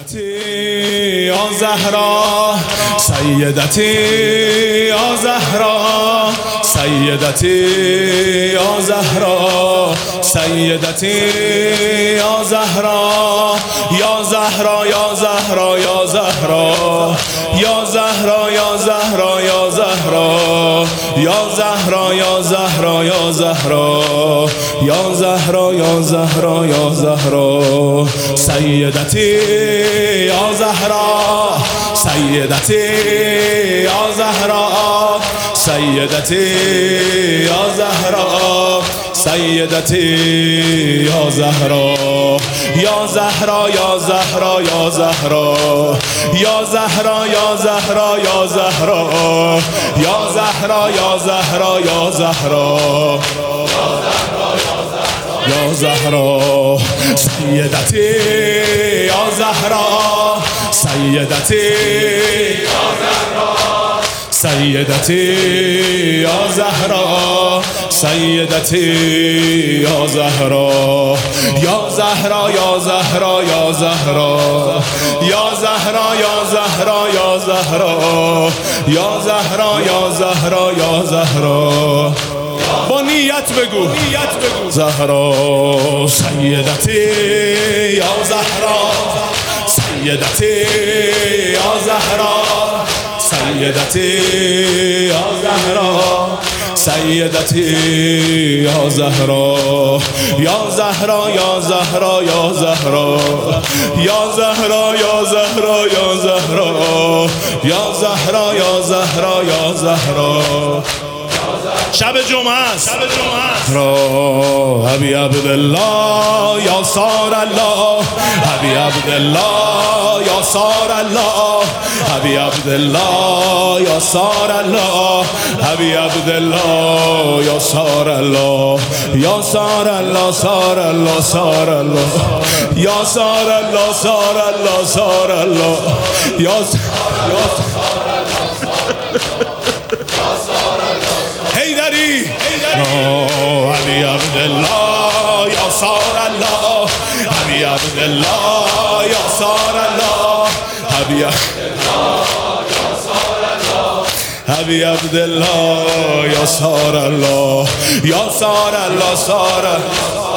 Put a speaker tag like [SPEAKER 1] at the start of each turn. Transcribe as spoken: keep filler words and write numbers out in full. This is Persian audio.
[SPEAKER 1] سیدتی یا زهرا، سیدتی یا زهرا، سیدتی یا زهرا، سیدتی یا زهرا، یا زهرا یا زهرا یا زهرا، یا زهرا یا زهرا یا زهرا، یا زهرا یا زهرا یا زهرا، یا زهرا یا زهرا یا زهرا، سیدتی یا زهرا، سیدتی یا زهرا، سیدتی یا زهرا، سیدتی یا زهرا، یا زهرا یا زهرا یا زهرا، یا زهرا یا زهرا یا زهرا، یا زهرا یا زهرا یا زهرا، یا زهرا، سیدتی یا زهرا، سیدتی یا زهرا، سیدتی یا زهرا، سیدتی یا زهرا، یا زهرا یا زهرا یا زهرا، یا زهرا یا زهرا یا زهرا، یا زهرا یا زهرا یا زهرا، با نیت بگو، نیت بگو زهرا، سیدتی یا زهرا، سیدتی یا زهرا، سیدتی یا زهرا، سیدتی یا زهرا، یا زهرا یا زهرا یا زهرا، یا زهرا یا زهرا یا زهرا، یا زهرا یا زهرا یا زهرا. شب جمعه است، شب جمعه است را ابی عبدالله یا صار الله، ابی عبدالله یا صار الله، ابی عبدالله یا صار الله، ابی عبدالله یا صار الله، یا صار الله صار الله صار الله، یا صار الله صار الله صار الله، یا حیدری ابی عبدالله یا صار الله، ابی عبدالله یا صار الله، ابی ابی عبدالله یا صار الله، یا صار الله صار